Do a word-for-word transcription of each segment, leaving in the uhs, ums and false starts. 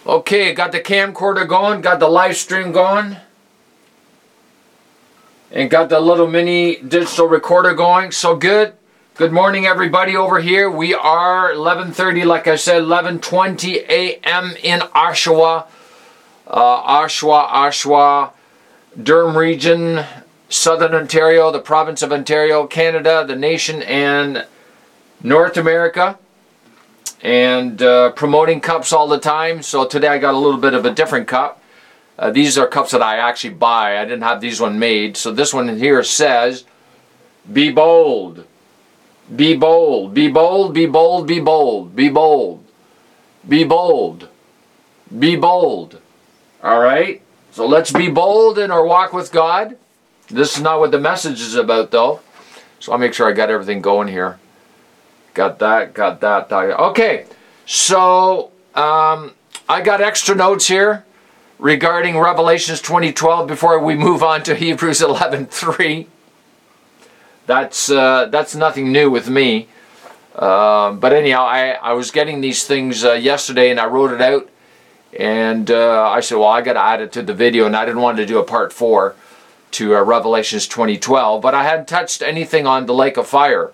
Okay, got the camcorder going, got the live stream going, and got the little mini digital recorder going. So good. Good morning, everybody over here. We are eleven thirty, like I said, eleven twenty a m in Oshawa, uh, Oshawa, Oshawa, Durham region, Southern Ontario, the province of Ontario, Canada, the nation, and North America. And uh, promoting cups all the time. So today I got a little bit of a different cup. Uh, these are cups that I actually buy. I didn't have these one made. So this one here says, be bold. Be bold. Be bold. Be bold. Be bold. Be bold. Be bold. Be bold. All right? So let's be bold in our walk with God. This is not what the message is about, though. So I'll make sure I got everything going here. Got that, got that, that. Okay, so um, I got extra notes here regarding Revelations twenty twelve before we move on to Hebrews eleven three. That's, uh, that's nothing new with me. Uh, but anyhow, I, I was getting these things uh, yesterday and I wrote it out. And uh, I said, well, I got to add it to the video. And I didn't want to do a part four to uh, Revelations twenty twelve. But I hadn't touched anything on the lake of fire.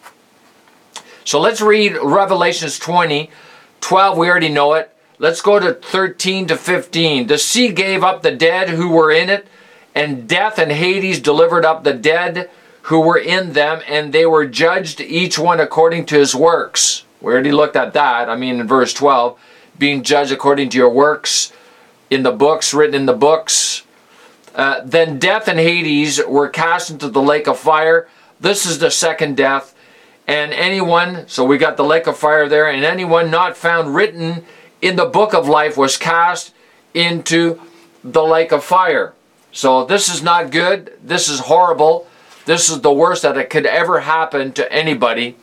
So let's read Revelations twenty, twelve, we already know it. Let's go to thirteen to fifteen. The sea gave up the dead who were in it, and death and Hades delivered up the dead who were in them, and they were judged each one according to his works. We already looked at that. I mean, in verse twelve, being judged according to your works in the books, written in the books. Uh, then death and Hades were cast into the lake of fire. This is the second death. And anyone, so we got the lake of fire there, and anyone not found written in the book of life was cast into the lake of fire. So this is not good. This is horrible. This is the worst that it could ever happen to anybody.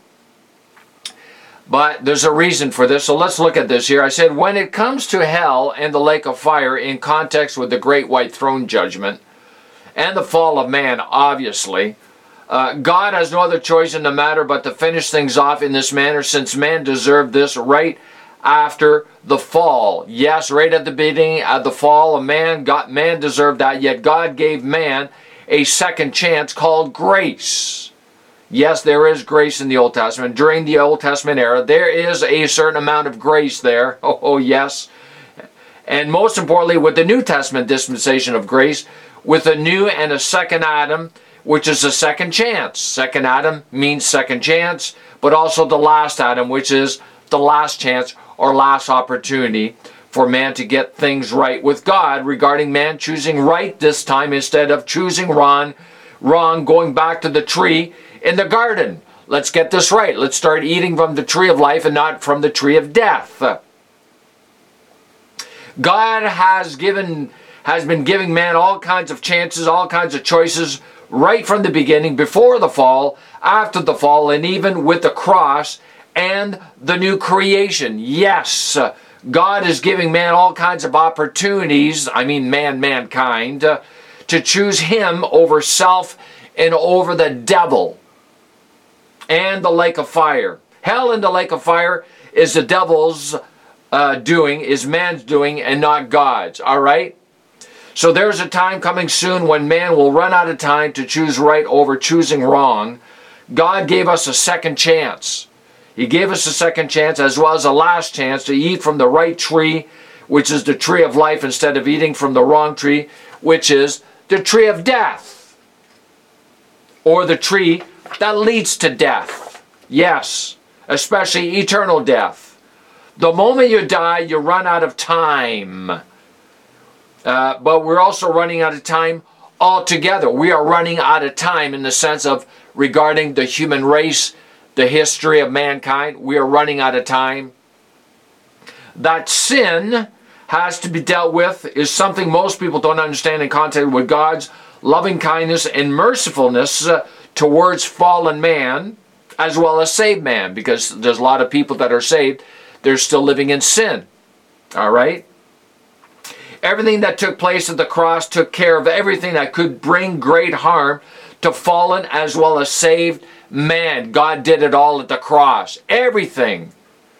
But there's a reason for this. So let's look at this here. I said, when it comes to hell and the lake of fire in context with the great white throne judgment and the fall of man, obviously, Uh, God has no other choice in the matter but to finish things off in this manner, since man deserved this right after the fall. Yes, right at the beginning of the fall of man, God, man deserved that, yet God gave man a second chance called grace. Yes, there is grace in the Old Testament. During the Old Testament era, there is a certain amount of grace there. Oh, oh yes. And most importantly, with the New Testament dispensation of grace, with a new and a second Adam, which is a second chance. Second Adam means second chance, but also the last Adam, which is the last chance or last opportunity for man to get things right with God regarding man choosing right this time instead of choosing wrong, wrong, going back to the tree in the garden. Let's get this right. Let's start eating from the tree of life and not from the tree of death. God has given, has been giving man all kinds of chances, all kinds of choices, right from the beginning, before the fall, after the fall, and even with the cross and the new creation. Yes, God is giving man all kinds of opportunities, I mean man, mankind, uh, to choose him over self and over the devil and the lake of fire. Hell and the lake of fire is the devil's uh, doing, is man's doing, and not God's, all right? So there's a time coming soon when man will run out of time to choose right over choosing wrong. God gave us a second chance. He gave us a second chance as well as a last chance to eat from the right tree, which is the tree of life, instead of eating from the wrong tree, which is the tree of death. Or the tree that leads to death. Yes, especially eternal death. The moment you die, you run out of time. Uh, but we're also running out of time altogether. We are running out of time in the sense of regarding the human race, the history of mankind. We are running out of time. That sin has to be dealt with is something most people don't understand in context with God's loving kindness and mercifulness uh, towards fallen man as well as saved man, because there's a lot of people that are saved, they're still living in sin. All right? Everything that took place at the cross took care of everything that could bring great harm to fallen as well as saved man. God did it all at the cross. Everything.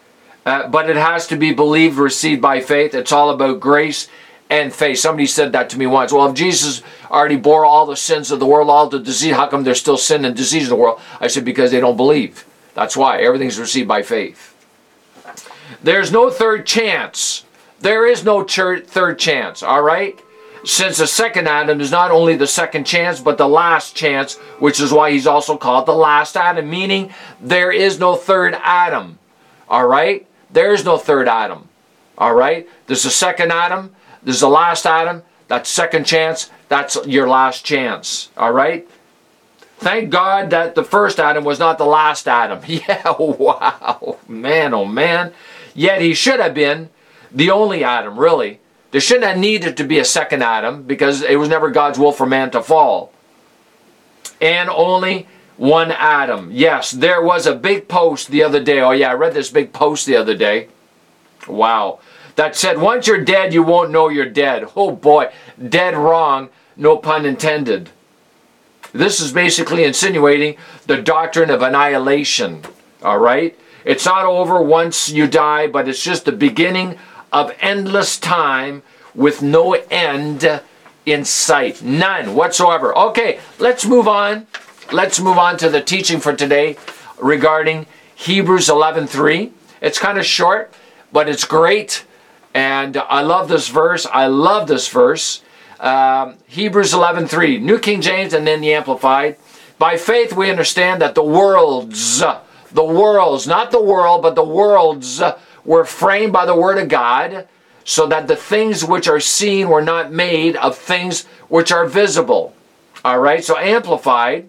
uh, but it has to be believed, received by faith. It's all about grace and faith. Somebody said that to me once. Well, if Jesus already bore all the sins of the world, all the disease, how come there's still sin and disease in the world? I said, because they don't believe. That's why. Everything's received by faith. There's no third chance. There is no third chance, all right? Since the second Adam is not only the second chance, but the last chance, which is why he's also called the last Adam, meaning there is no third Adam, all right? There is no third Adam, all right? There's the second Adam, there's the last Adam, that's second chance, that's your last chance, all right? Thank God that the first Adam was not the last Adam. Yeah, wow, man, oh man. Yet he should have been the only Adam, really. There shouldn't have needed to be a second Adam because it was never God's will for man to fall. And only one Adam. Yes, there was a big post the other day. Oh yeah, I read this big post the other day. Wow. That said, once you're dead, you won't know you're dead. Oh boy, dead wrong, no pun intended. This is basically insinuating the doctrine of annihilation. All right? It's not over once you die, but it's just the beginning of endless time with no end in sight. None whatsoever. Okay, let's move on. Let's move on to the teaching for today regarding Hebrews eleven three. It's kind of short, but it's great. And I love this verse. I love this verse. Um, Hebrews eleven three, New King James and then the Amplified. By faith we understand that the worlds, the worlds, not the world, but the worlds were framed by the word of God, so that the things which are seen were not made of things which are visible. All right, so Amplified.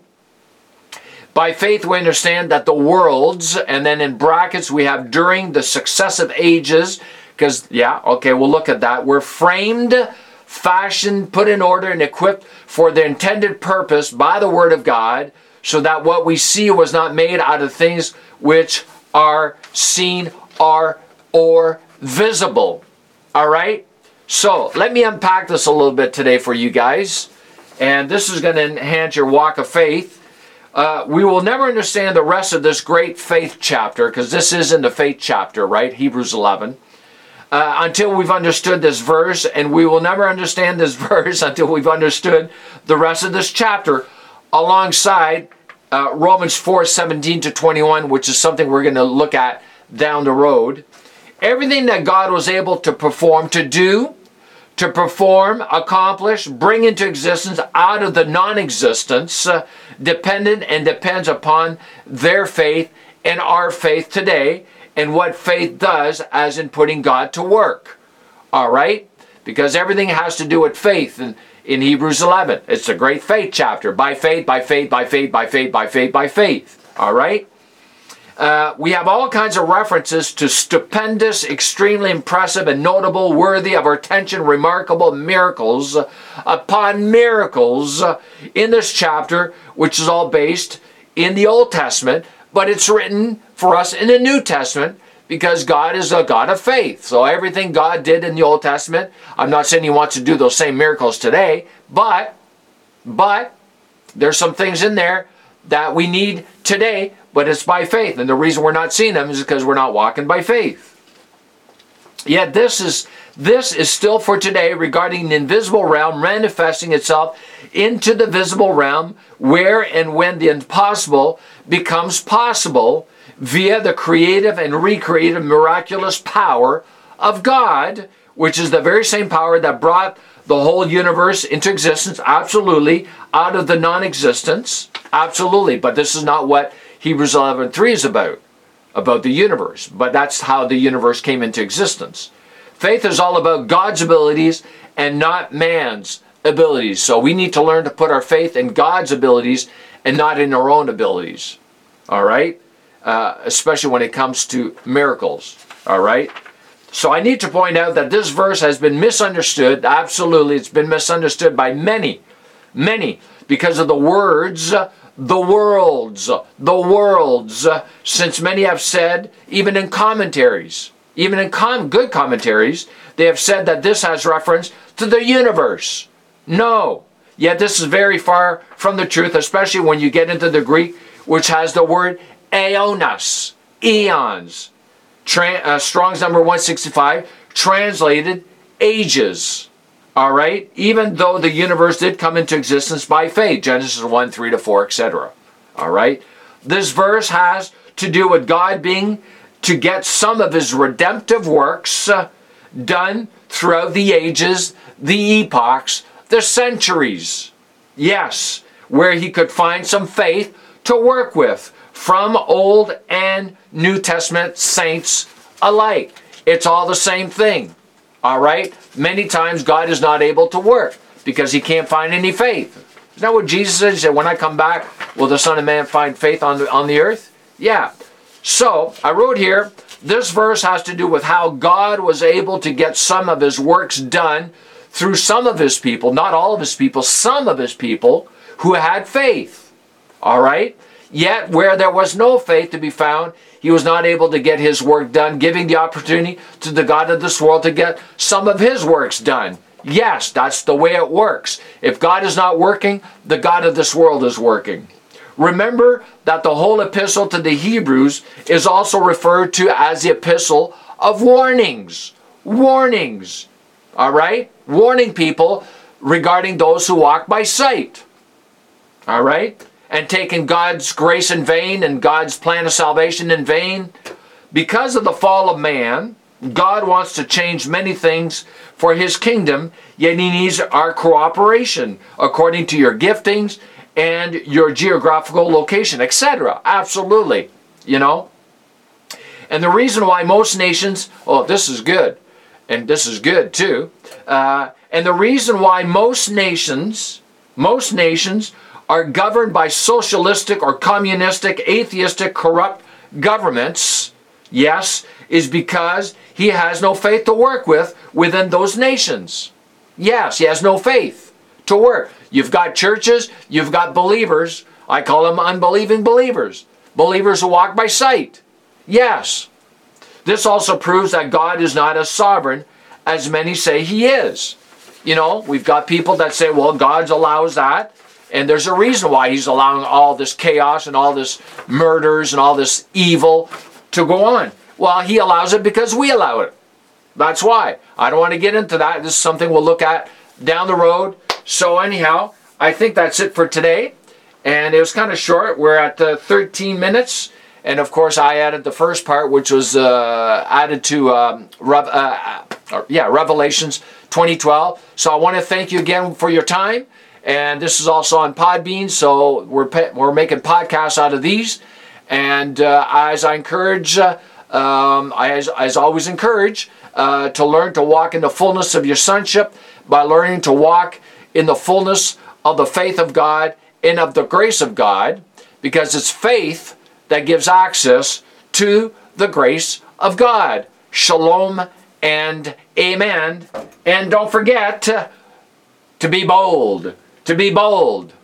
By faith we understand that the worlds, and then in brackets we have during the successive ages, because, yeah, okay, we'll look at that, were framed, fashioned, put in order, and equipped for the intended purpose by the word of God, so that what we see was not made out of things which are seen or, or visible. All right? So, let me unpack this a little bit today for you guys. And this is going to enhance your walk of faith. Uh, we will never understand the rest of this great faith chapter, because this is in the faith chapter, right? Hebrews eleven. Uh, until we've understood this verse, and we will never understand this verse until we've understood the rest of this chapter, alongside uh, Romans four seventeen to twenty-one, which is something we're going to look at down the road. Everything that God was able to perform, to do, to perform, accomplish, bring into existence out of the non-existence, uh, dependent and depends upon their faith and our faith today, and what faith does as in putting God to work. All right? Because everything has to do with faith in, in Hebrews eleven. It's a great faith chapter. By faith, by faith, by faith, by faith, by faith, by faith. All right? Uh, we have all kinds of references to stupendous, extremely impressive and notable, worthy of our attention, remarkable miracles upon miracles in this chapter, which is all based in the Old Testament, but it's written for us in the New Testament because God is a God of faith. So everything God did in the Old Testament, I'm not saying he wants to do those same miracles today, but, but there's some things in there that we need today, but it's by faith. And the reason we're not seeing them is because we're not walking by faith. Yet this is, this is still for today regarding the invisible realm manifesting itself into the visible realm, where and when the impossible becomes possible via the creative and recreative miraculous power of God, which is the very same power that brought the whole universe into existence, absolutely, out of the non-existence, absolutely. But this is not what Hebrews eleven three is about, about the universe. But that's how the universe came into existence. Faith is all about God's abilities and not man's abilities. So we need to learn to put our faith in God's abilities and not in our own abilities. All right? Uh, especially when it comes to miracles. All right? So I need to point out that this verse has been misunderstood. Absolutely, it's been misunderstood by many, many, because of the words, the worlds, the worlds, since many have said, even in commentaries, even in com good commentaries, they have said that this has reference to the universe. No, yet this is very far from the truth, especially when you get into the Greek, which has the word aeonos, eons. Tra uh, Strong's number one sixty-five, translated ages. All right? Even though the universe did come into existence by faith, Genesis one, three to four, et cetera. All right? This verse has to do with God being to get some of his redemptive works uh, done throughout the ages, the epochs, the centuries. Yes, where he could find some faith to work with from Old and New Testament saints alike. It's all the same thing. All right? Many times God is not able to work because he can't find any faith. Isn't that what Jesus said? He said, when I come back, will the Son of Man find faith on the, on the earth? Yeah. So, I wrote here, this verse has to do with how God was able to get some of his works done through some of his people, not all of his people, some of his people who had faith. All right? Yet, where there was no faith to be found, he was not able to get his work done, giving the opportunity to the God of this world to get some of his works done. Yes, that's the way it works. If God is not working, the God of this world is working. Remember that the whole epistle to the Hebrews is also referred to as the epistle of warnings. Warnings. All right? Warning people regarding those who walk by sight. All right? And taking God's grace in vain and God's plan of salvation in vain. Because of the fall of man, God wants to change many things for his kingdom, yet he needs our cooperation according to your giftings and your geographical location, et cetera. Absolutely. You know? And the reason why most nations, oh, this is good, and this is good too, uh, and the reason why most nations, most nations are governed by socialistic or communistic, atheistic, corrupt governments, yes, is because he has no faith to work with within those nations. Yes, he has no faith to work. You've got churches, you've got believers, I call them unbelieving believers, believers who walk by sight. Yes. This also proves that God is not as sovereign as many say he is. You know, we've got people that say, well, God allows that, and there's a reason why he's allowing all this chaos and all this murders and all this evil to go on. Well, he allows it because we allow it. That's why. I don't want to get into that. This is something we'll look at down the road. So anyhow, I think that's it for today. And it was kind of short. We're at uh, thirteen minutes. And of course, I added the first part, which was uh, added to um, Rev uh, uh, yeah, Revelations twenty twelve. So I want to thank you again for your time. And this is also on Podbean. So we're, we're making podcasts out of these. And uh, as I encourage, uh, um, I, as, as always encourage, uh, to learn to walk in the fullness of your sonship by learning to walk in the fullness of the faith of God and of the grace of God, because it's faith that gives access to the grace of God. Shalom and amen. And don't forget to, to be bold. To be bold.